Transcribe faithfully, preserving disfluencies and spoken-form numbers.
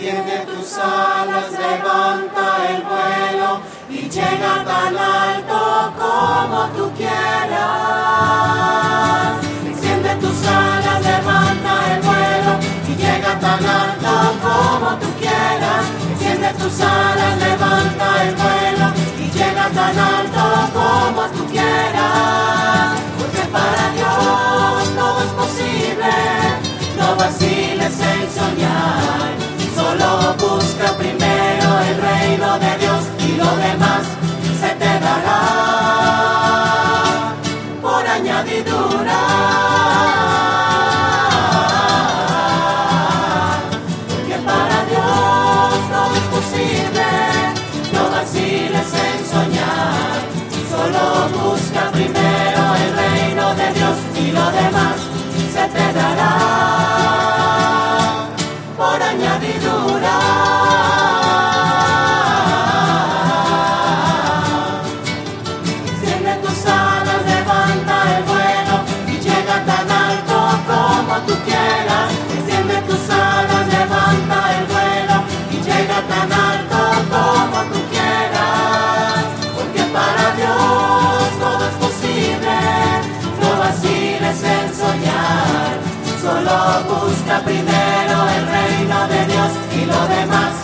Extiende tus alas, levanta el vuelo y llega tan alto como tú quieras. Extiende tus alas, levanta el vuelo y llega tan alto como tú quieras. Extiende tus alas, levanta el vuelo y llega tan alto como tú quieras. Porque para Dios todo es posible, no vaciles en soñar. Solo busca primero el reino de Dios y lo demás se te dará por añadidura. Porque para Dios todo es posible, no vaciles en soñar. Solo busca primero el reino de Dios y lo demás se te dará por añadidura. Extiende tus alas, levanta el vuelo y llega tan alto como tú quieras. Extiende tus alas, levanta el vuelo y llega tan alto como tú quieras. Porque para Dios todo es posible, no vaciles en soñar. Solo busca primero el reino de Dios y lo demás